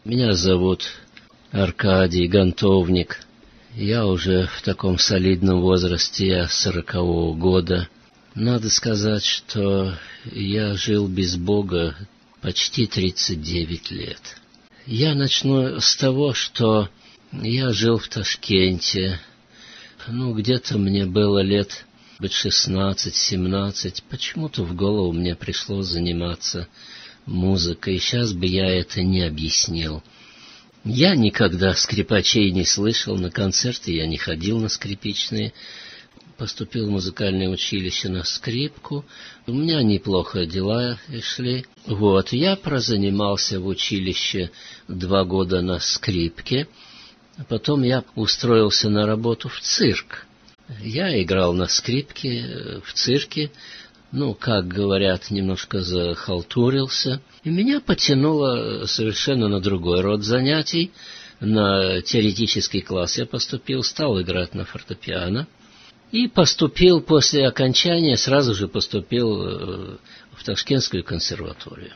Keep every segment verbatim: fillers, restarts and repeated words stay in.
Меня зовут Аркадий Гонтовник. Я уже в таком солидном возрасте, я сорокового года. Надо сказать, что я жил без Бога почти тридцать девять лет. Я начну с того, что я жил в Ташкенте. Ну, где-то мне было лет шестнадцать-семнадцать. Почему-то в голову мне пришло заниматься музыкой. Сейчас бы я это не объяснил. Я никогда скрипачей не слышал, на концерты я не ходил на скрипичные. Поступил в музыкальное училище на скрипку. У меня неплохо дела шли. Вот, я прозанимался в училище два года на скрипке. Потом я устроился на работу в цирк. Я играл на скрипке в цирке. Ну, как говорят, немножко захалтурился. И меня потянуло совершенно на другой род занятий. На теоретический класс я поступил, стал играть на фортепиано. И поступил после окончания, сразу же поступил в Ташкентскую консерваторию.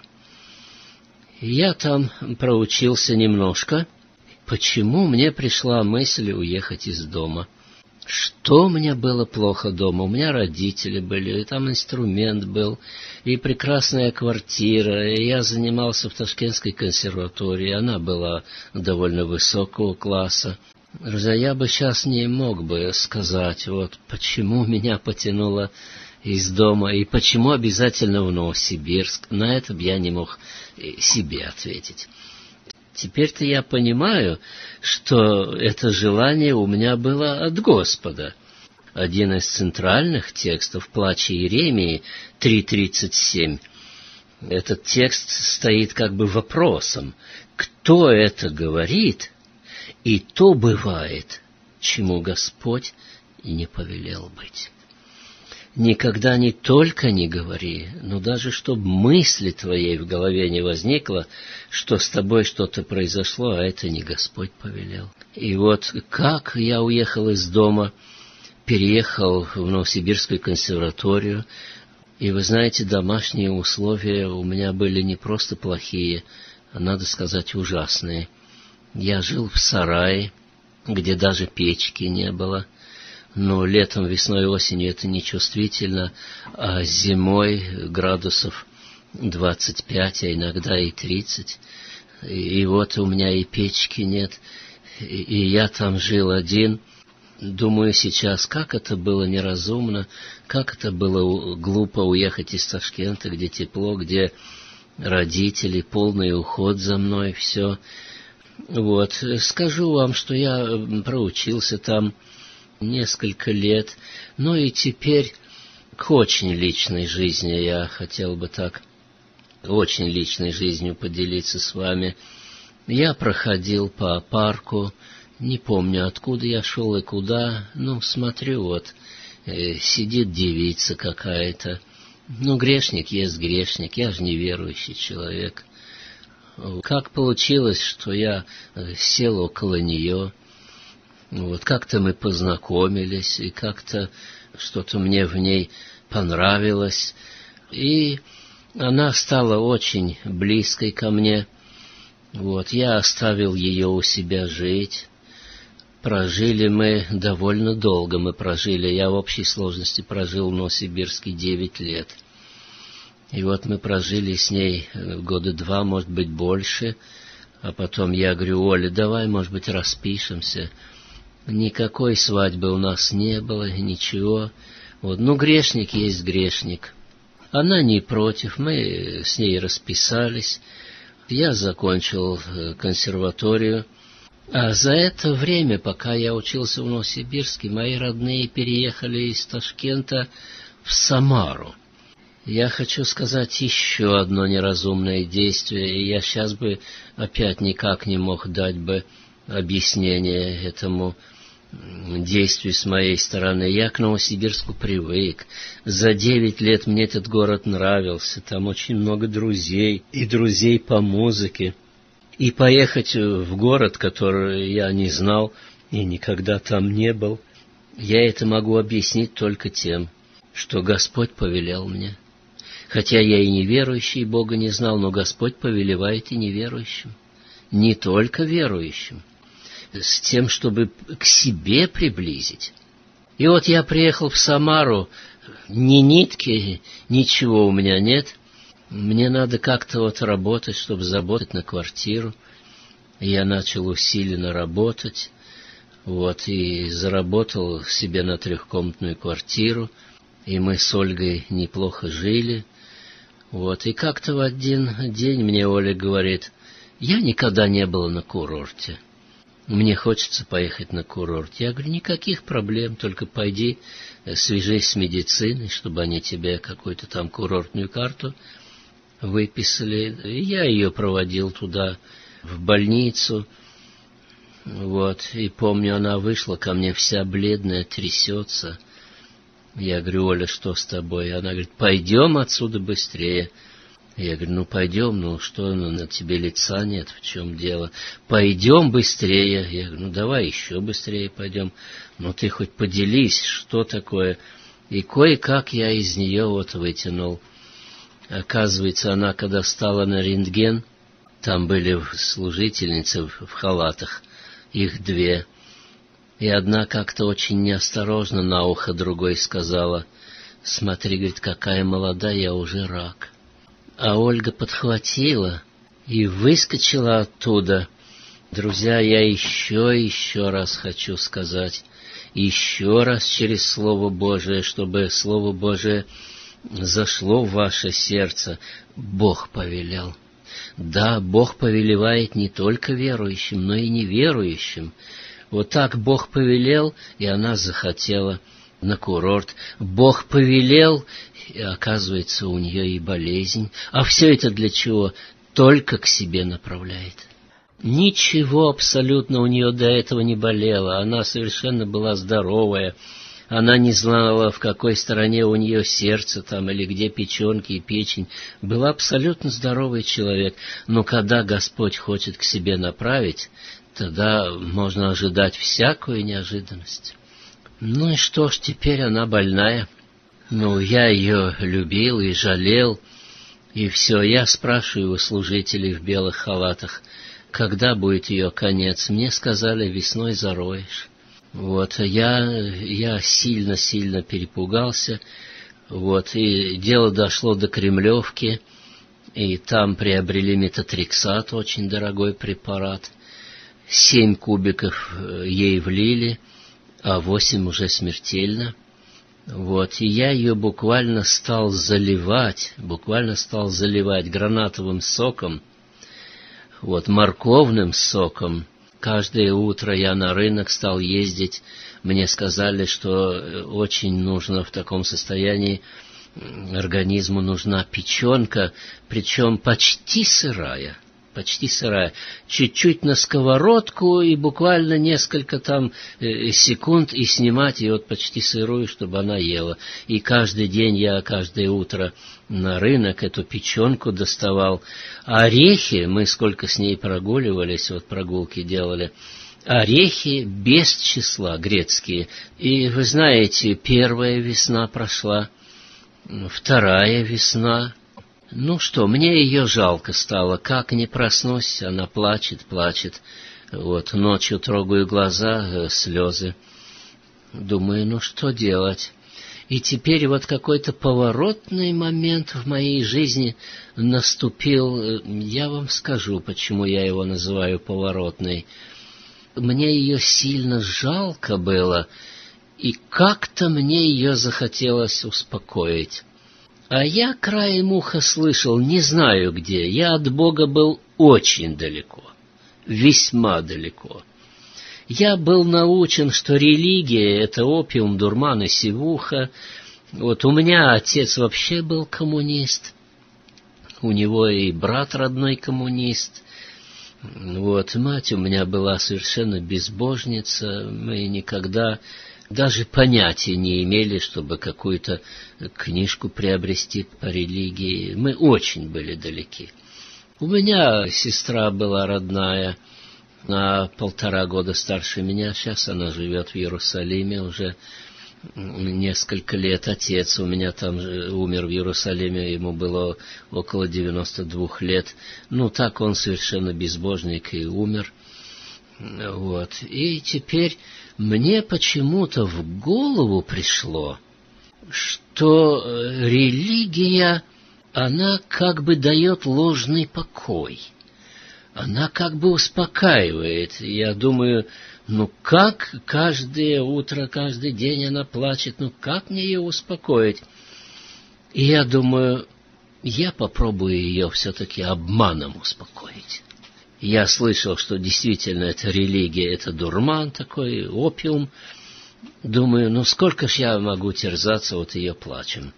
Я там проучился немножко. Почему мне пришла мысль уехать из дома? Что мне было плохо дома? У меня родители были, и там инструмент был, и прекрасная квартира, и я занимался в Ташкентской консерватории, она была довольно высокого класса. Я бы сейчас не мог бы сказать, вот почему меня потянуло из дома, и почему обязательно в Новосибирск. На это бы я не мог себе ответить. Теперь-то я понимаю, что это желание у меня было от Господа. Один из центральных текстов «Плача Иеремии» три тридцать семь. Этот текст стоит как бы вопросом. Кто это говорит, и то бывает, чему Господь и не повелел быть. Никогда не только не говори, но даже чтобы мысли твоей в голове не возникло, что с тобой что-то произошло, а это не Господь повелел. И вот как я уехал из дома, переехал в Новосибирскую консерваторию, и вы знаете, домашние условия у меня были не просто плохие, а, надо сказать, ужасные. Я жил в сарае, где даже печки не было. Но летом, весной и осенью это не чувствительно, а зимой градусов двадцать пять, а иногда и тридцать. И, и вот у меня и печки нет, и, и я там жил один. Думаю сейчас, как это было неразумно, как это было глупо уехать из Ташкента, где тепло, где родители, полный уход за мной, все. Вот, скажу вам, что я проучился там несколько лет, но и теперь к очень личной жизни я хотел бы так, очень личной жизнью поделиться с вами. Я проходил по парку, не помню, откуда я шел и куда, ну, смотрю, вот, э, сидит девица какая-то. Ну, грешник есть грешник, я же неверующий человек. Как получилось, что я сел около нее, вот, как-то мы познакомились, и как-то что-то мне в ней понравилось, и она стала очень близкой ко мне. Вот, я оставил ее у себя жить. Прожили мы довольно долго, мы прожили, я в общей сложности прожил в Новосибирске девять лет. И вот мы прожили с ней года два, может быть, больше, а потом я говорю: Оля, давай, может быть, распишемся. Никакой свадьбы у нас не было, ничего. Вот, ну, грешник есть грешник. Она не против, мы с ней расписались. Я закончил консерваторию. А за это время, пока я учился в Новосибирске, мои родные переехали из Ташкента в Самару. Я хочу сказать еще одно неразумное действие, и я сейчас бы опять никак не мог дать бы объяснение этому действию с моей стороны. Я к Новосибирску привык. За девять лет мне этот город нравился. Там очень много друзей, и друзей по музыке. И поехать в город, который я не знал и никогда там не был, я это могу объяснить только тем, что Господь повелел мне. Хотя я и неверующий, Бога не знал, но Господь повелевает и неверующим. не только верующим, с тем, чтобы к себе приблизить. И вот я приехал в Самару, ни нитки, ничего у меня нет. Мне надо как-то вот работать, чтобы заработать на квартиру. Я начал усиленно работать, вот, и заработал себе на трехкомнатную квартиру, и мы с Ольгой неплохо жили. Вот, и как-то в один день мне Оля говорит: я никогда не был на курорте. Мне хочется поехать на курорт. Я говорю: никаких проблем, только пойди, свяжись с медициной, чтобы они тебе какую-то там курортную карту выписали. И я ее проводил туда, в больницу. Вот, и помню, она вышла ко мне вся бледная, трясется. Я говорю: Оля, что с тобой? Она говорит: пойдем отсюда быстрее. Я говорю: ну пойдем, ну что, ну, на тебе лица нет, в чем дело? Пойдем быстрее. Я говорю: ну давай еще быстрее пойдем. Ну ты хоть поделись, что такое? И кое-как я из нее вот вытянул. Оказывается, она, когда встала на рентген, там были служительницы в халатах, их две. И одна как-то очень неосторожно на ухо другой сказала: смотри, говорит, какая молодая, уже рак. А Ольга подхватила и выскочила оттуда. Друзья, я еще, еще раз хочу сказать, еще раз через Слово Божие, чтобы Слово Божие зашло в ваше сердце. Бог повелел. Да, Бог повелевает не только верующим, но и неверующим. Вот так Бог повелел, и она захотела на курорт. Бог повелел, и оказывается, у нее и болезнь. А все это для чего? Только к себе направляет. Ничего абсолютно у нее до этого не болело. Она совершенно была здоровая. Она не знала, в какой стороне у нее сердце там, или где печенки и печень. Был абсолютно здоровый человек. Но когда Господь хочет к себе направить, тогда можно ожидать всякую неожиданность. Ну и что ж, теперь она больная. Ну, я ее любил и жалел, и все. Я спрашиваю у служителей в белых халатах, когда будет ее конец. Мне сказали: весной зароешь. Вот, я, я сильно-сильно перепугался, вот, и дело дошло до Кремлевки, и там приобрели метотрексат, очень дорогой препарат. Семь кубиков ей влили, а восемь уже смертельно. Вот, и я ее буквально стал заливать, буквально стал заливать гранатовым соком, вот, морковным соком. Каждое утро я на рынок стал ездить. Мне сказали, что очень нужно в таком состоянии, организму нужна печенка, причем почти сырая. Почти сырая. Чуть-чуть на сковородку и буквально несколько там секунд, и снимать ее вот почти сырую, чтобы она ела. И каждый день я, каждое утро на рынок эту печенку доставал. А орехи, мы сколько с ней прогуливались, вот прогулки делали, орехи без числа, грецкие. И вы знаете, первая весна прошла, вторая весна. Ну что, мне ее жалко стало. Как не проснусь, она плачет, плачет. Вот, ночью трогаю глаза, слезы. Думаю, ну что делать? И теперь вот какой-то поворотный момент в моей жизни наступил. Я вам скажу, почему я его называю поворотный. Мне ее сильно жалко было, и как-то мне ее захотелось успокоить. А я краем уха слышал, не знаю где, я от Бога был очень далеко, весьма далеко. Я был научен, что религия — это опиум, дурман и сивуха. Вот у меня отец вообще был коммунист, у него и брат родной коммунист. Вот, мать у меня была совершенно безбожница, мы никогда даже понятия не имели, чтобы какую-то книжку приобрести по религии. Мы очень были далеки. У меня сестра была родная, на полтора года старше меня. Сейчас она живет в Иерусалиме уже. несколько лет. Отец у меня там умер в Иерусалиме, ему было около девяноста двух лет. Ну, так он совершенно безбожник и умер. Вот. И теперь мне почему-то в голову пришло, что религия, она как бы дает ложный покой. Она как бы успокаивает. Я думаю, ну как каждое утро, каждый день она плачет, ну как мне ее успокоить? И я думаю, я попробую ее все-таки обманом успокоить. Я слышал, что действительно эта религия, это дурман такой, опиум. Думаю, ну сколько ж я могу терзаться вот ее плачем.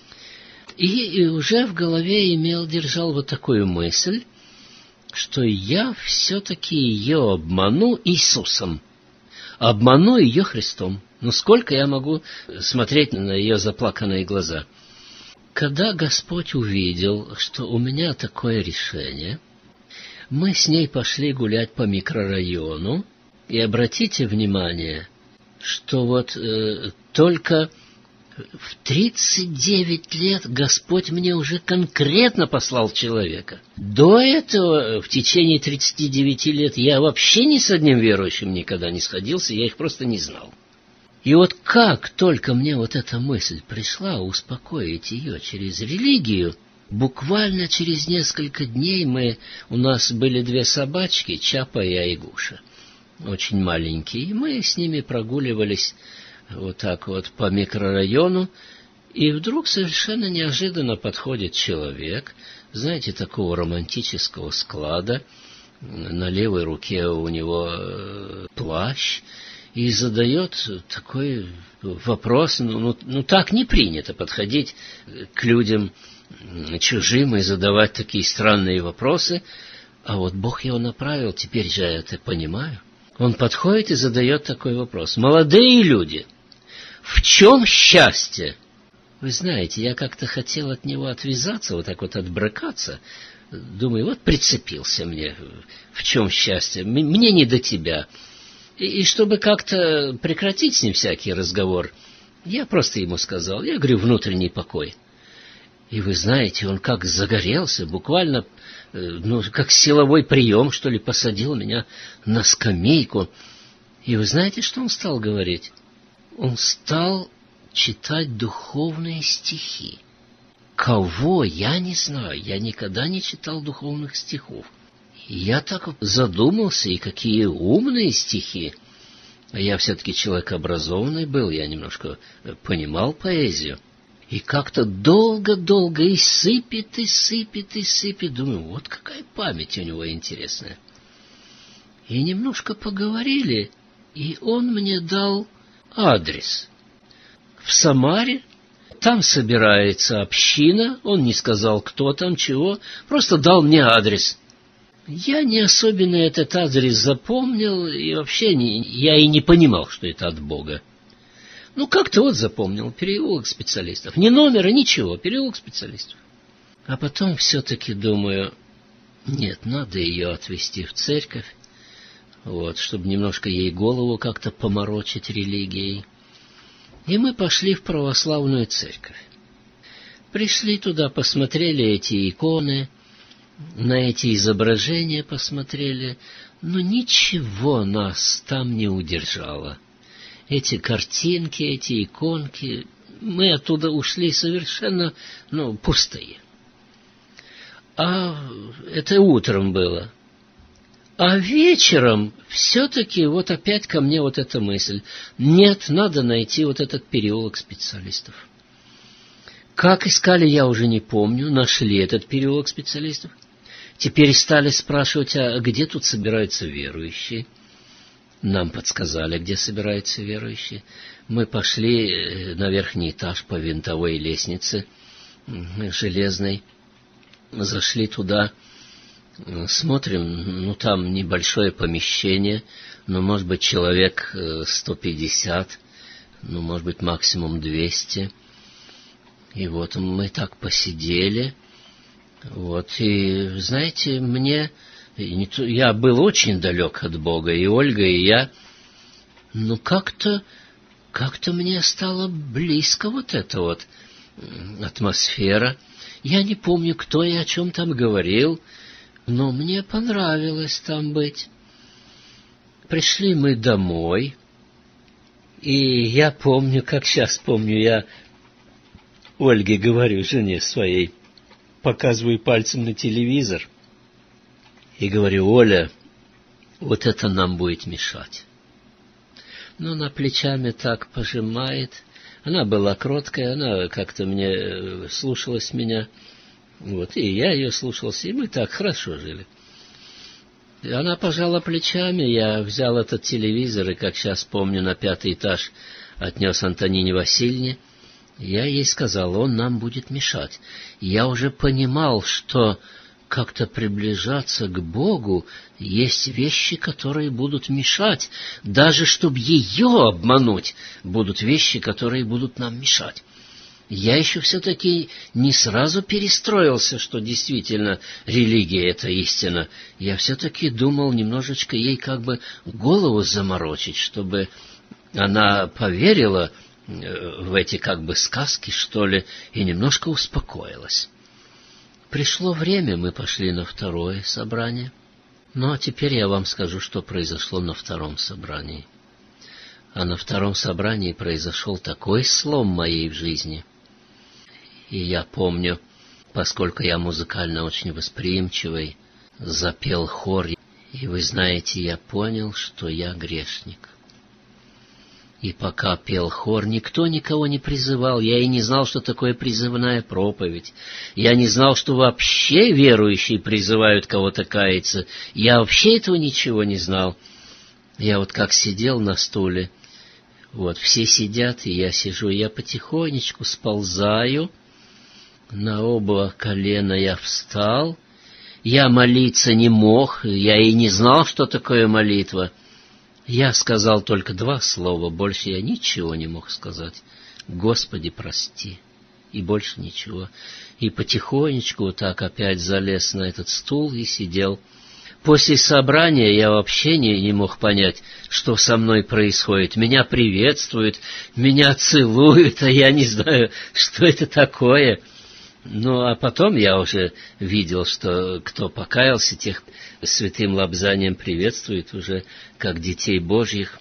И, и уже в голове имел, держал вот такую мысль, что я все-таки ее обману Иисусом, обману ее Христом. Ну сколько я могу смотреть на ее заплаканные глаза? Когда Господь увидел, что у меня такое решение, мы с ней пошли гулять по микрорайону, и обратите внимание, что вот э, только в тридцать девять лет Господь мне уже конкретно послал человека. До этого, в течение тридцати девяти лет, я вообще ни с одним верующим никогда не сходился, я их просто не знал. И вот как только мне вот эта мысль пришла успокоить ее через религию, буквально через несколько дней мы, у нас были две собачки, Чапа и Айгуша, очень маленькие, и мы с ними прогуливались вот так вот по микрорайону, и вдруг совершенно неожиданно подходит человек, знаете, такого романтического склада, на левой руке у него плащ, и задает такой вопрос, ну, ну, ну так не принято подходить к людям чужим и задавать такие странные вопросы, а вот Бог его направил, теперь же я это понимаю. Он подходит и задает такой вопрос: молодые люди, в чем счастье? Вы знаете, я как-то хотел от него отвязаться, вот так вот отбрыкаться. Думаю, вот прицепился мне, в чем счастье? Мне не до тебя. И, и чтобы как-то прекратить с ним всякий разговор, я просто ему сказал, я говорю, внутренний покой. И вы знаете, он как загорелся, буквально, ну, как силовой прием, что ли, посадил меня на скамейку. И вы знаете, что он стал говорить? Он стал читать духовные стихи. Кого, я не знаю, я никогда не читал духовных стихов. И я так задумался, и какие умные стихи. А я все-таки человек образованный был, я немножко понимал поэзию. И как-то долго-долго и сыпет, и сыпет, и сыпет. Думаю, вот какая память у него интересная. И немножко поговорили, и он мне дал адрес. В Самаре, там собирается община, он не сказал, кто там, чего, просто дал мне адрес. Я не особенно этот адрес запомнил, и вообще не, я и не понимал, что это от Бога. Ну, как-то вот запомнил, переулок специалистов. Ни номера, ничего, переулок специалистов. А потом все-таки думаю, нет, надо ее отвезти в церковь, вот, чтобы немножко ей голову как-то поморочить религией. И мы пошли в православную церковь. Пришли туда, посмотрели эти иконы, на эти изображения посмотрели, но ничего нас там не удержало. Эти картинки, эти иконки, мы оттуда ушли совершенно, ну, пустые. А это утром было. А вечером все-таки вот опять ко мне вот эта мысль. Нет, надо найти вот этот переулок специалистов. Как искали, я уже не помню. Нашли этот переулок специалистов. Теперь стали спрашивать, а где тут собираются верующие? Нам подсказали, где собираются верующие. Мы пошли на верхний этаж по винтовой лестнице железной. Зашли туда. Смотрим, ну там небольшое помещение, ну может быть человек сто пятьдесят, ну может быть максимум двести. И вот мы так посидели, вот, и знаете, мне, я был очень далек от Бога, и Ольга, и я, ну как-то, как-то мне стало близко вот эта вот атмосфера. Я не помню, кто и о чем там говорил, но мне понравилось там быть. Пришли мы домой, и я помню, как сейчас помню, я Ольге говорю, жене своей, показываю пальцем на телевизор, и говорю: Оля, вот это нам будет мешать. Но она плечами так пожимает. Она была кроткая, она как-то мне слушалась меня. Вот, и я ее слушался, и мы так хорошо жили. И она пожала плечами, я взял этот телевизор, и, как сейчас помню, на пятый этаж отнес Антонине Васильевне. Я ей сказал: он нам будет мешать. Я уже понимал, что как-то приближаться к Богу есть вещи, которые будут мешать. Даже чтобы ее обмануть, будут вещи, которые будут нам мешать. Я еще все-таки не сразу перестроился, что действительно религия — это истина. Я все-таки думал немножечко ей как бы голову заморочить, чтобы она поверила в эти как бы сказки, что ли, и немножко успокоилась. Пришло время, мы пошли на второе собрание. Ну, а теперь я вам скажу, что произошло на втором собрании. А на втором собрании произошел такой слом моей в жизни. И я помню, поскольку я музыкально очень восприимчивый, запел хор, и вы знаете, я понял, что я грешник. И пока пел хор, никто никого не призывал. Я и не знал, что такое призывная проповедь. Я не знал, что вообще верующие призывают кого-то каяться. Я вообще этого ничего не знал. Я вот как сидел на стуле, вот все сидят, и я сижу, я потихонечку сползаю, на оба колена я встал. Я молиться не мог, я и не знал, что такое молитва. Я сказал только два слова, больше я ничего не мог сказать. Господи, прости. И больше ничего. И потихонечку вот так опять залез на этот стул и сидел. После собрания я вообще не, не мог понять, что со мной происходит. Меня приветствуют, меня целуют, а я не знаю, что это такое. Ну, а потом я уже видел, что кто покаялся, тех святым лобзанием приветствует уже как детей Божьих.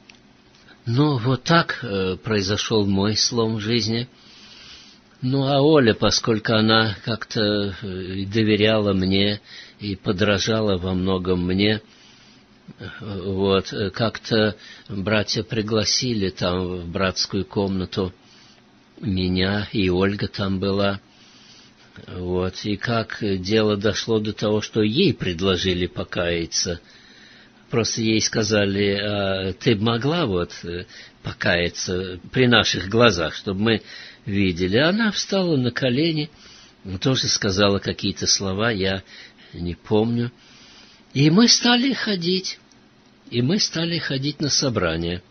Ну, вот так э, произошел мой слом в жизни. Ну, а Оля, поскольку она как-то э, доверяла мне и подражала во многом мне, э, вот, э, как-то братья пригласили там в братскую комнату меня, и Ольга там была. Вот, и как дело дошло до того, что ей предложили покаяться. Просто ей сказали: а ты могла вот покаяться при наших глазах, чтобы мы видели. Она встала на колени, тоже сказала какие-то слова, я не помню. И мы стали ходить, и мы стали ходить на собрания.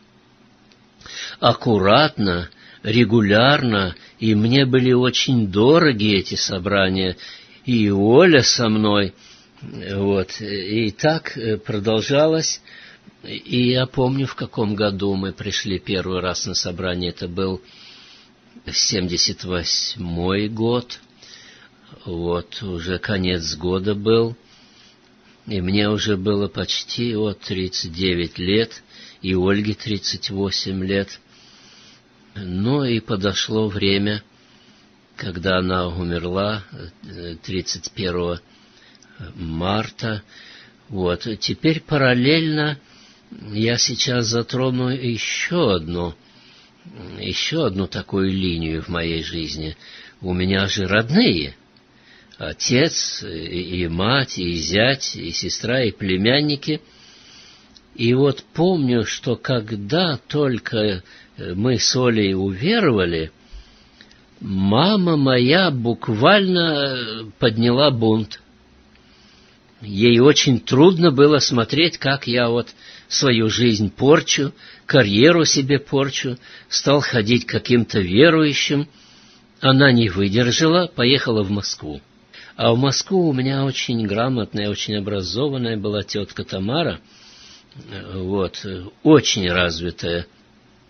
Аккуратно, регулярно, и мне были очень дороги эти собрания, и Оля со мной, вот, и так продолжалось. И я помню, в каком году мы пришли первый раз на собрание, это был семьдесят восьмой год, вот, уже конец года был, и мне уже было почти вот тридцать девять лет, и Ольге тридцать восемь лет. Ну и подошло время, когда она умерла тридцать первого марта. Вот. Теперь параллельно я сейчас затрону еще одну, еще одну такую линию в моей жизни. У меня же родные. Отец, и мать, и зять, и сестра, и племянники. И вот помню, что когда только мы с Олей уверовали, мама моя буквально подняла бунт. Ей очень трудно было смотреть, как я вот свою жизнь порчу, карьеру себе порчу, стал ходить каким-то верующим. Она не выдержала, поехала в Москву. А в Москву у меня очень грамотная, очень образованная была тетка Тамара, вот, очень развитая.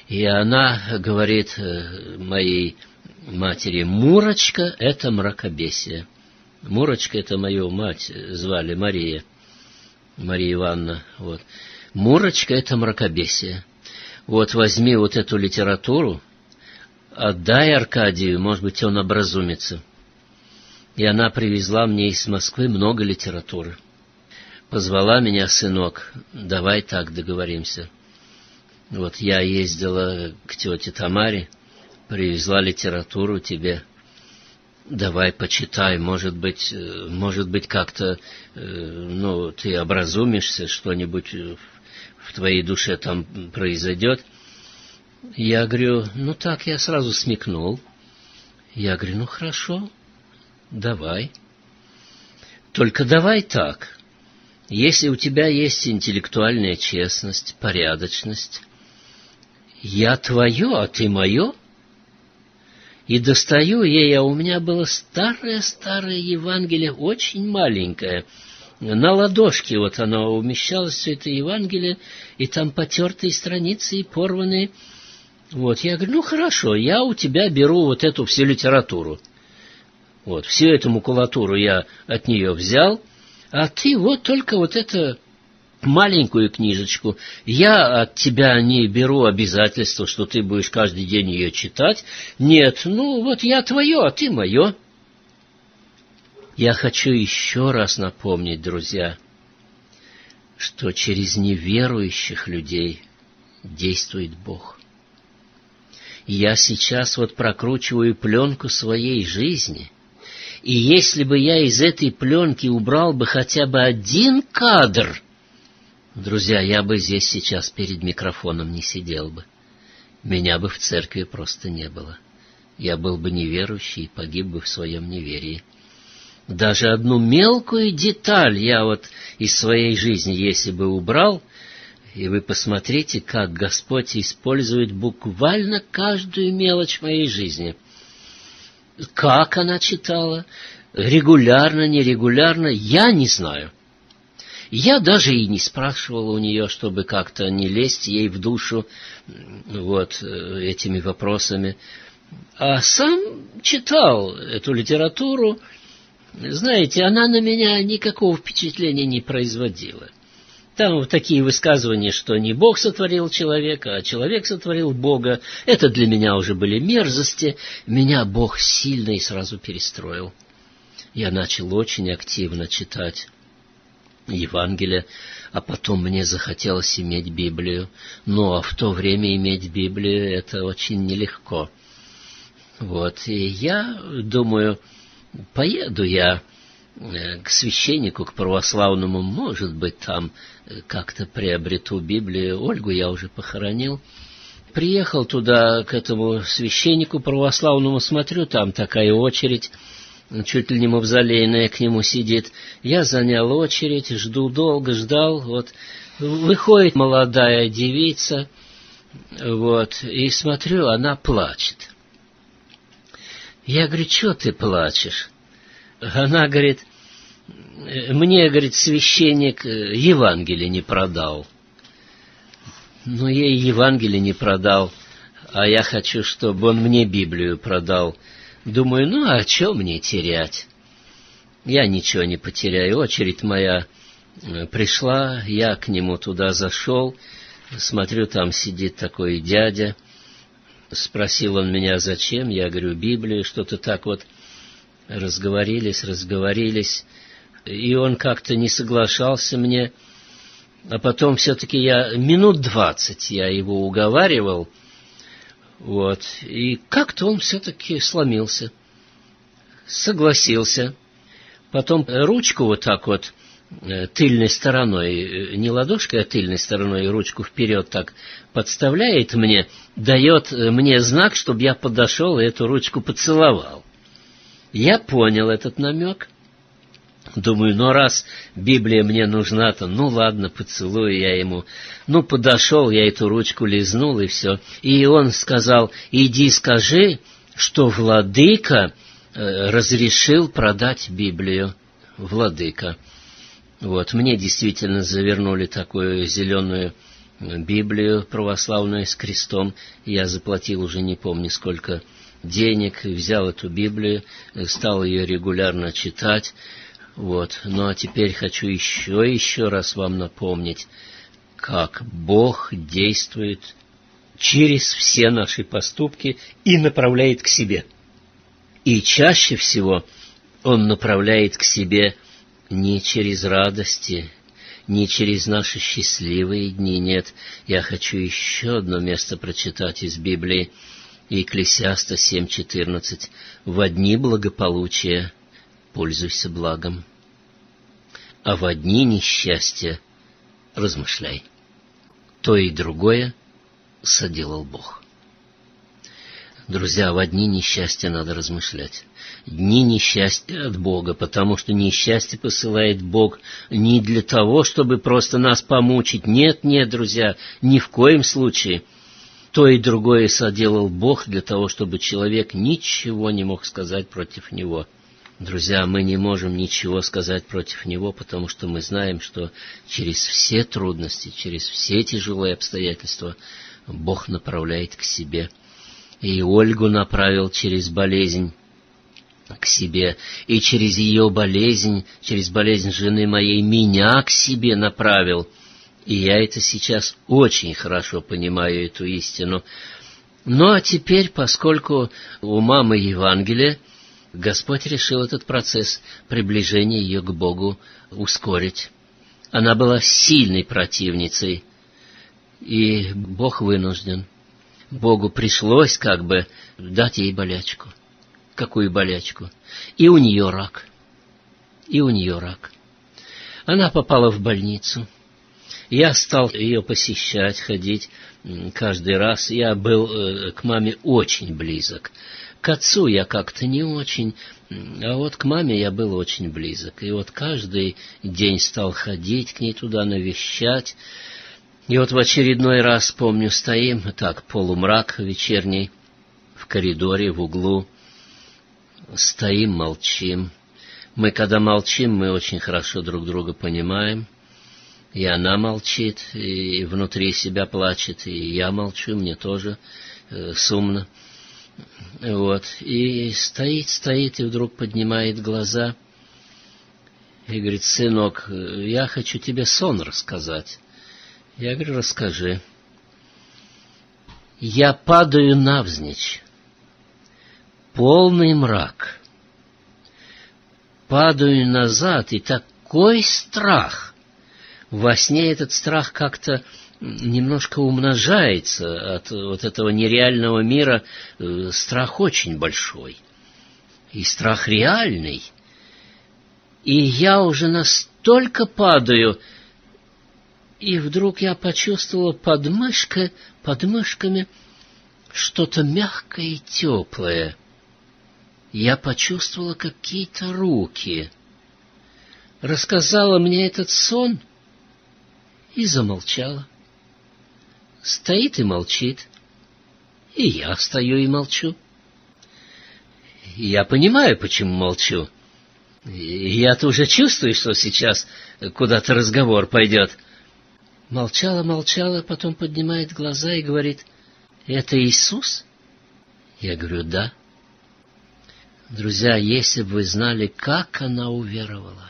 И она говорит моей матери: Мурочка — это мракобесие. Мурочка — это мою мать, звали Мария, Мария Ивановна. Вот. Мурочка — это мракобесие. Вот возьми вот эту литературу, отдай Аркадию, может быть, он образумится. И она привезла мне из Москвы много литературы. Позвала меня: сынок, давай так договоримся. Вот я ездила к тете Тамаре, привезла литературу тебе. Давай почитай, может быть, может быть, как-то, ну, ты образумишься, что-нибудь в твоей душе там произойдет. Я говорю: ну так, я сразу смекнул. Я говорю: ну хорошо, давай. Только давай так. Если у тебя есть интеллектуальная честность, порядочность, я твое, а ты мое. И достаю ей, а у меня было старое-старое Евангелие, очень маленькое. На ладошке вот оно умещалось, все это Евангелие, и там потертые страницы и порванные. Вот, я говорю: ну хорошо, я у тебя беру вот эту всю литературу. Вот, всю эту макулатуру я от нее взял, а ты вот только вот это маленькую книжечку. Я от тебя не беру обязательства, что ты будешь каждый день ее читать. Нет, ну вот я твое, а ты мое. Я хочу еще раз напомнить, друзья, что через неверующих людей действует Бог. Я сейчас вот прокручиваю пленку своей жизни, и если бы я из этой пленки убрал бы хотя бы один кадр, друзья, я бы здесь сейчас перед микрофоном не сидел бы. Меня бы в церкви просто не было. Я был бы неверующий и погиб бы в своем неверии. Даже одну мелкую деталь я вот из своей жизни, если бы убрал, и вы посмотрите, как Господь использует буквально каждую мелочь моей жизни. Как она читала, регулярно, нерегулярно, я не знаю. Я даже и не спрашивал у нее, чтобы как-то не лезть ей в душу вот этими вопросами. А сам читал эту литературу. Знаете, она на меня никакого впечатления не производила. Там такие высказывания, что не Бог сотворил человека, а человек сотворил Бога. Это для меня уже были мерзости. Меня Бог сильно и сразу перестроил. Я начал очень активно читать Евангелие, а потом мне захотелось иметь Библию. Ну, а в то время иметь Библию — это очень нелегко. Вот, и я думаю, поеду я к священнику, к православному, может быть, там как-то приобрету Библию. Ольгу я уже похоронил. Приехал туда, к этому священнику православному, смотрю, там такая очередь, чуть ли не мавзолейная к нему сидит. Я занял очередь, жду, долго ждал. Вот выходит молодая девица, вот, и смотрю, она плачет. Я говорю: что ты плачешь? Она говорит: мне, говорит, священник Евангелие не продал. Ну, ей Евангелие не продал, а я хочу, чтобы он мне Библию продал. Думаю, ну, а что мне терять? Я ничего не потеряю. Очередь моя пришла, я к нему туда зашел, смотрю, там сидит такой дядя. Спросил он меня, зачем? Я говорю: Библию, что-то так вот. Разговорились, разговорились, и он как-то не соглашался мне. А потом все-таки я минут двадцать я его уговаривал, вот, и как-то он все-таки сломился, согласился. Потом ручку вот так вот тыльной стороной, не ладошкой, а тыльной стороной ручку вперед так подставляет мне, дает мне знак, чтобы я подошел и эту ручку поцеловал. Я понял этот намек. Думаю, ну раз Библия мне нужна, то ну ладно, поцелую я ему. Ну, подошел, я эту ручку лизнул, и все. И он сказал: иди скажи, что владыка э, разрешил продать Библию. Владыка. Вот, мне действительно завернули такую зеленую Библию православную с крестом. Я заплатил уже не помню сколько денег, взял эту Библию, стал ее регулярно читать. Вот. Ну а теперь хочу еще еще раз вам напомнить, как Бог действует через все наши поступки и направляет к себе. И чаще всего Он направляет к себе не через радости, не через наши счастливые дни, нет. Я хочу еще одно место прочитать из Библии. Екклесиаста семь четырнадцать. «Во дни благополучия пользуйся благом, а во дни несчастья размышляй. То и другое соделал Бог». Друзья, во дни несчастья надо размышлять. Дни несчастья от Бога, потому что несчастье посылает Бог не для того, чтобы просто нас помучить. Нет, нет, друзья, ни в коем случае. То и другое соделал Бог для того, чтобы человек ничего не мог сказать против Него. Друзья, мы не можем ничего сказать против Него, потому что мы знаем, что через все трудности, через все тяжелые обстоятельства Бог направляет к себе. И Ольгу направил через болезнь к себе, и через ее болезнь, через болезнь жены моей, меня к себе направил. И я это сейчас очень хорошо понимаю, эту истину. Ну а теперь, поскольку у мамы Евангелие, Господь решил этот процесс приближения ее к Богу ускорить. Она была сильной противницей, и Бог вынужден. Богу пришлось как бы дать ей болячку. Какую болячку? И у нее рак. И у нее рак. Она попала в больницу. Я стал ее посещать, ходить каждый раз. Я был э, к маме очень близок. К отцу я как-то не очень, а вот к маме я был очень близок. И вот каждый день стал ходить к ней туда, навещать. И вот в очередной раз, помню, стоим, так, полумрак вечерний, в коридоре, в углу. Стоим, молчим. Мы, когда молчим, мы очень хорошо друг друга понимаем. И она молчит, и внутри себя плачет, и я молчу, мне тоже э, сумно. Вот. И стоит, стоит, и вдруг поднимает глаза и говорит: «Сынок, я хочу тебе сон рассказать». Я говорю: «Расскажи». Я падаю навзничь. Полный мрак. Падаю назад, и такой страх. Во сне этот страх как-то немножко умножается от вот этого нереального мира. Страх очень большой. И страх реальный. И я уже настолько падаю, и вдруг я почувствовала под мышкой, под мышками что-то мягкое и теплое. Я почувствовала какие-то руки. Рассказала мне этот сон и замолчала. Стоит и молчит. И я стою и молчу. Я понимаю, почему молчу. Я-то уже чувствую, что сейчас куда-то разговор пойдет. Молчала, молчала, потом поднимает глаза и говорит: «Это Иисус?» Я говорю: «Да». Друзья, если бы вы знали, как она уверовала,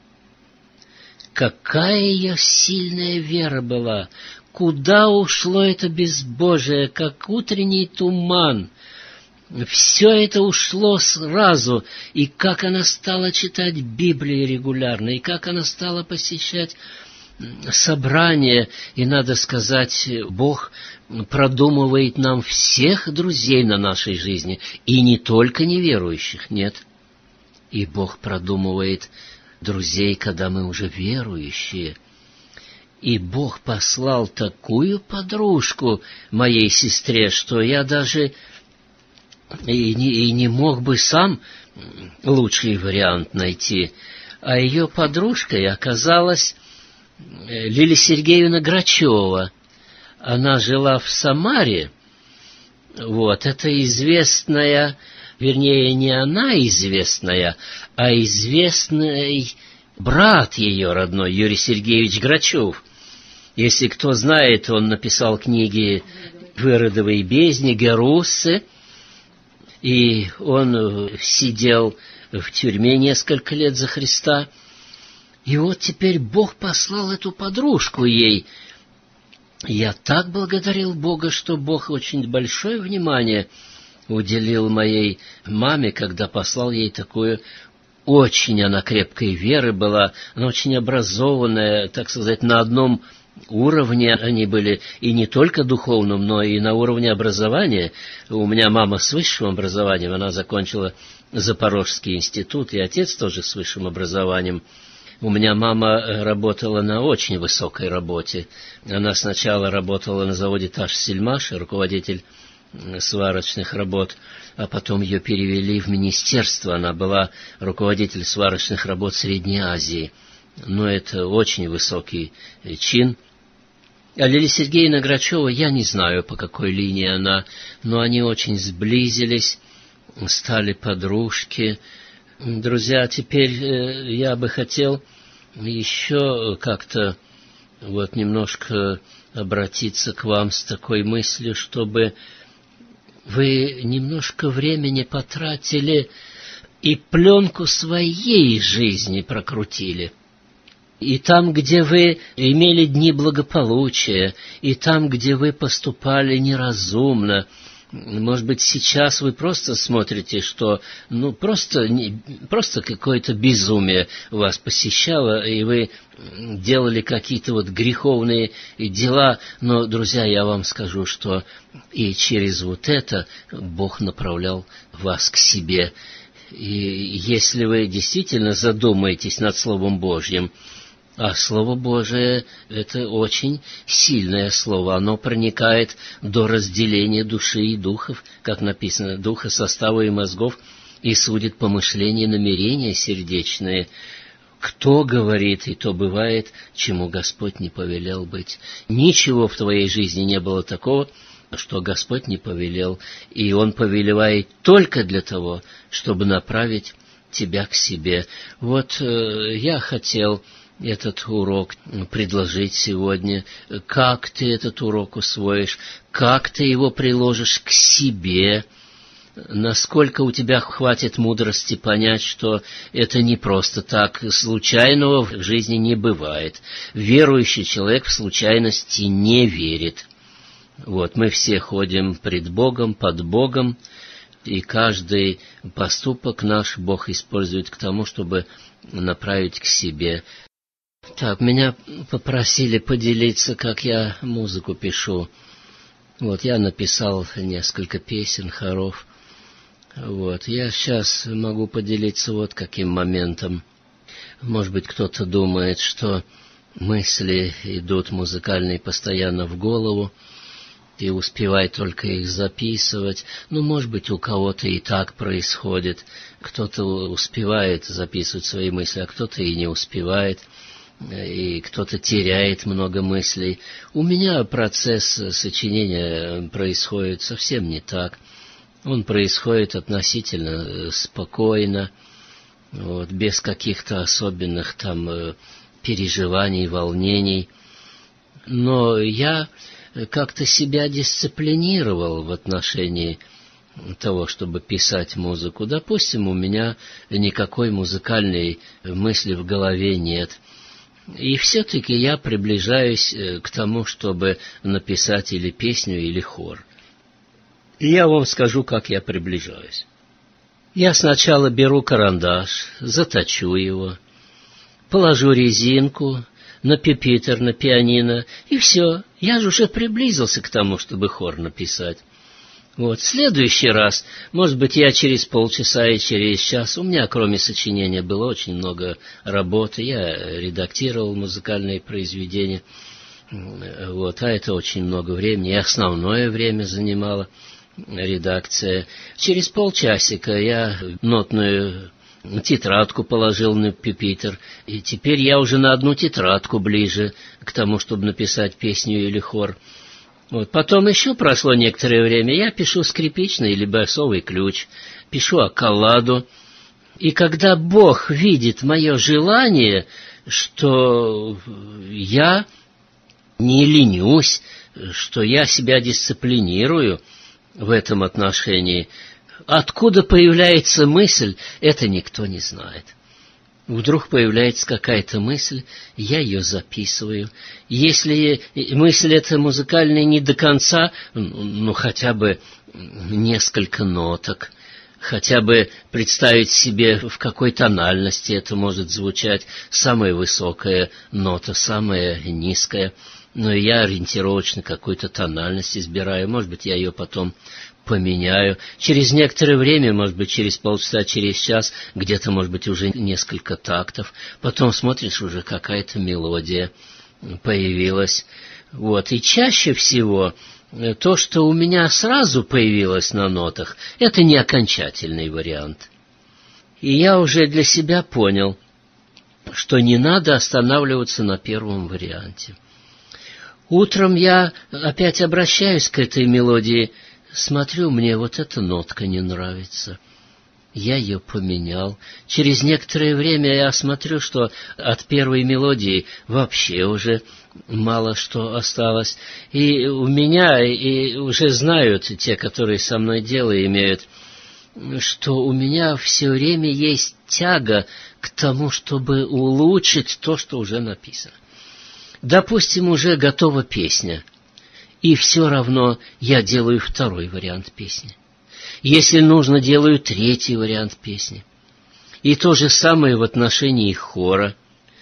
какая ее сильная вера была, куда ушло это безбожие, как утренний туман. Все это ушло сразу, и как она стала читать Библию регулярно, и как она стала посещать собрания. И, надо сказать, Бог продумывает нам всех друзей на нашей жизни, и не только неверующих, нет. И Бог продумывает друзей, когда мы уже верующие. И Бог послал такую подружку моей сестре, что я даже и не, и не мог бы сам лучший вариант найти. А ее подружкой оказалась Лилия Сергеевна Грачева. Она жила в Самаре. Вот, это известная, вернее, не она известная, а известный брат ее родной, Юрий Сергеевич Грачев. Если кто знает, он написал книги в Иродовой бездне, Геруссы, и он сидел в тюрьме несколько лет за Христа. И вот теперь Бог послал эту подружку ей. Я так благодарил Бога, что Бог очень большое внимание уделил моей маме, когда послал ей такую. Очень она крепкой веры была, она очень образованная, так сказать, на одном уровне они были, и не только духовном, но и на уровне образования. У меня мама с высшим образованием, она закончила Запорожский институт, и отец тоже с высшим образованием. У меня мама работала на очень высокой работе. Она сначала работала на заводе Таш-Сельмаш, руководитель сварочных работ, а потом ее перевели в министерство. Она была руководитель сварочных работ Средней Азии. Но это очень высокий чин. А Лилия Сергеевна Грачева, я не знаю, по какой линии она, но они очень сблизились, стали подружки. Друзья, теперь я бы хотел еще как-то вот немножко обратиться к вам с такой мыслью, чтобы вы немножко времени потратили и пленку своей жизни прокрутили. И там, где вы имели дни благополучия, и там, где вы поступали неразумно, может быть, сейчас вы просто смотрите, что ну просто, просто какое-то безумие вас посещало, и вы делали какие-то вот греховные дела. Но, друзья, я вам скажу, что и через вот это Бог направлял вас к себе. И если вы действительно задумаетесь над Словом Божьим, а Слово Божие — это очень сильное Слово. Оно проникает до разделения души и духов, как написано, духа, состава и мозгов, и судит помышления, намерения сердечные. Кто говорит, и то бывает, чему Господь не повелел быть. Ничего в твоей жизни не было такого, что Господь не повелел, и Он повелевает только для того, чтобы направить тебя к себе. Вот э, я хотел этот урок предложить сегодня. Как ты этот урок усвоишь, как ты его приложишь к себе, насколько у тебя хватит мудрости понять, что это не просто так, случайного в жизни не бывает. Верующий человек в случайности не верит. Вот, мы все ходим пред Богом, под Богом, и каждый поступок наш Бог использует к тому, чтобы направить к себе. Так, меня попросили поделиться, как я музыку пишу. Вот, я написал несколько песен, хоров. Вот, я сейчас могу поделиться вот каким моментом. Может быть, кто-то думает, что мысли идут музыкальные постоянно в голову, и успевай только их записывать. Ну, может быть, у кого-то и так происходит. Кто-то успевает записывать свои мысли, а кто-то и не успевает. И кто-то теряет много мыслей. У меня процесс сочинения происходит совсем не так. Он происходит относительно спокойно, вот, без каких-то особенных там переживаний, волнений. Но я как-то себя дисциплинировал в отношении того, чтобы писать музыку. Допустим, у меня никакой музыкальной мысли в голове нет. И все-таки я приближаюсь к тому, чтобы написать или песню, или хор. И я вам скажу, как я приближаюсь. Я сначала беру карандаш, заточу его, положу резинку на пюпитр, на пианино, и все. Я же уже приблизился к тому, чтобы хор написать. Вот, в следующий раз, может быть, я через полчаса и через час, у меня, кроме сочинения, было очень много работы, я редактировал музыкальные произведения, вот, а это очень много времени, и основное время занимала редакция. Через полчасика я нотную тетрадку положил на пюпитр, и теперь я уже на одну тетрадку ближе к тому, чтобы написать песню или хор. Вот. Потом еще прошло некоторое время, я пишу скрипичный или басовый ключ, пишу оккаладу. И когда Бог видит мое желание, что я не ленюсь, что я себя дисциплинирую в этом отношении. Откуда появляется мысль, это никто не знает. Вдруг появляется какая-то мысль, я ее записываю. Если мысль эта музыкальная не до конца, ну, хотя бы несколько ноток, хотя бы представить себе, в какой тональности это может звучать, самая высокая нота, самая низкая. Но я ориентировочно какую-то тональность избираю, может быть, я ее потом поменяю. Через некоторое время, может быть, через полчаса, через час, где-то, может быть, уже несколько тактов. Потом смотришь, уже какая-то мелодия появилась. Вот. И чаще всего то, что у меня сразу появилось на нотах, это не окончательный вариант. И я уже для себя понял, что не надо останавливаться на первом варианте. Утром я опять обращаюсь к этой мелодии, смотрю, мне вот эта нотка не нравится. Я ее поменял. Через некоторое время я смотрю, что от первой мелодии вообще уже мало что осталось. И у меня, и уже знают те, которые со мной дело имеют, что у меня все время есть тяга к тому, чтобы улучшить то, что уже написано. Допустим, уже готова песня, и все равно я делаю второй вариант песни. Если нужно, делаю третий вариант песни. И то же самое в отношении хора.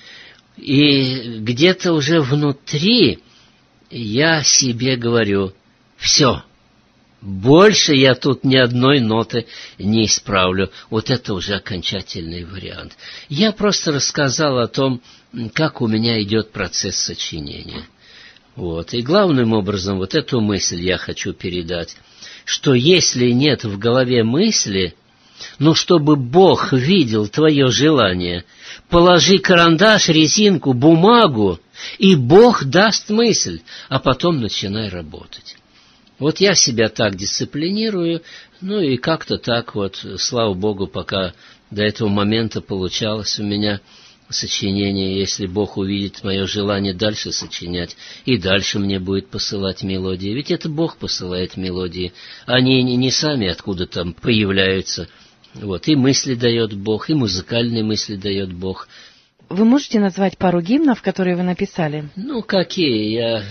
И где-то уже внутри я себе говорю: все, больше я тут ни одной ноты не исправлю. Вот это уже окончательный вариант. Я просто рассказал о том, как у меня идет процесс сочинения. Вот. И главным образом вот эту мысль я хочу передать, что если нет в голове мысли, ну, чтобы Бог видел твое желание, положи карандаш, резинку, бумагу, и Бог даст мысль, а потом начинай работать. Вот я себя так дисциплинирую, ну и как-то так вот, слава Богу, пока до этого момента получалось у меня сочинение. Если Бог увидит мое желание дальше сочинять, и дальше мне будет посылать мелодии. Ведь это Бог посылает мелодии. Они не сами откуда там появляются. Вот. И мысли дает Бог, и музыкальные мысли дает Бог. Вы можете назвать пару гимнов, которые вы написали? Ну, какие? Я...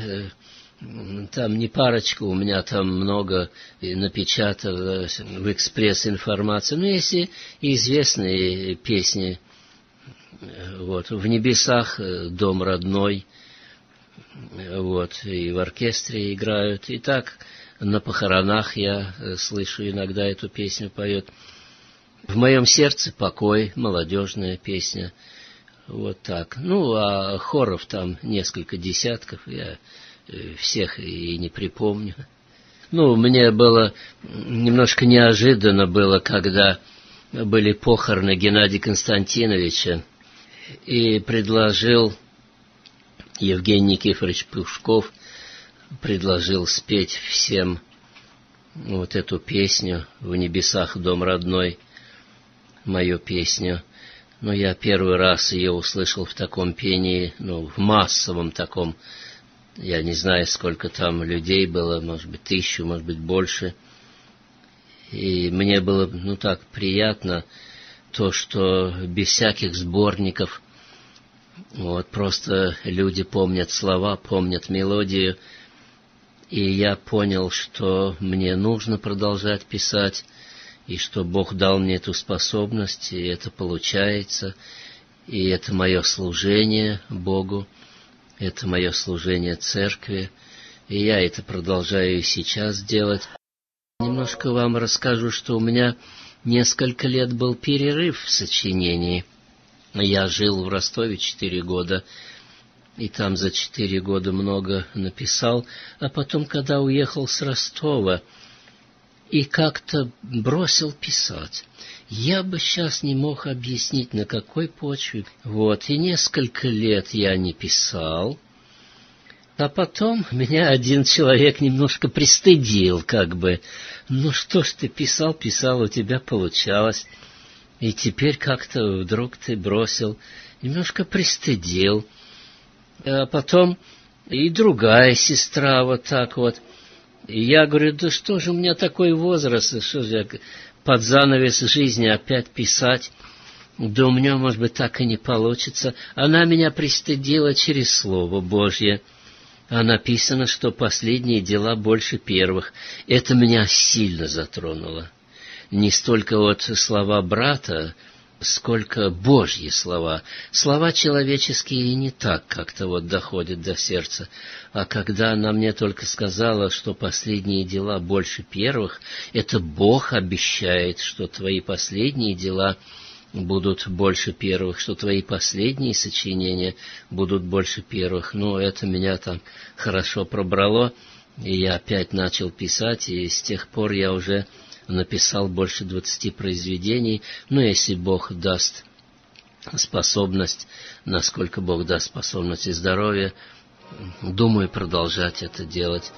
Там не парочку, у меня там много напечатано в экспресс-информации. Ну, если известные песни, вот, «В небесах дом родной», вот, и в оркестре играют. И так на похоронах я слышу, иногда эту песню поет. «В моем сердце покой», молодежная песня. Вот так. Ну, а хоров там несколько десятков, я всех и не припомню. Ну, мне было немножко неожиданно было, когда были похороны Геннадия Константиновича, и предложил Евгений Никифорович Пушков, предложил спеть всем вот эту песню «В небесах дом родной», мою песню. Но я первый раз ее услышал в таком пении, ну, в массовом таком. Я не знаю, сколько там людей было, может быть, тысячу, может быть, больше. И мне было, ну, так приятно то, что без всяких сборников, вот, просто люди помнят слова, помнят мелодию. И я понял, что мне нужно продолжать писать, и что Бог дал мне эту способность, и это получается, и это мое служение Богу. Это мое служение церкви, и я это продолжаю и сейчас делать. Немножко вам расскажу, что у меня несколько лет был перерыв в сочинении. Я жил в Ростове четыре года, и там за четыре года много написал, а потом, когда уехал с Ростова, и как-то бросил писать. Я бы сейчас не мог объяснить, на какой почве. Вот, и несколько лет я не писал. А потом меня один человек немножко пристыдил, как бы. Ну что ж ты писал, писал, у тебя получалось. И теперь как-то вдруг ты бросил. Немножко пристыдил. А потом И другая сестра вот так вот. И я говорю, да что же у меня такой возраст, что же я под занавес жизни опять писать? Да у меня, может быть, так и не получится. Она меня пристыдила через Слово Божье. А написано, что последние дела больше первых. Это меня сильно затронуло. Не столько вот слова брата, сколько Божьи слова. Слова человеческие и не так как-то вот доходят до сердца. А когда она мне только сказала, что последние дела больше первых, это Бог обещает, что твои последние дела будут больше первых, что твои последние сочинения будут больше первых. Ну, это меня там хорошо пробрало, и я опять начал писать, и с тех пор я уже написал больше двадцати произведений. Но если Бог даст способность, насколько Бог даст способность и здоровье, думаю продолжать это делать.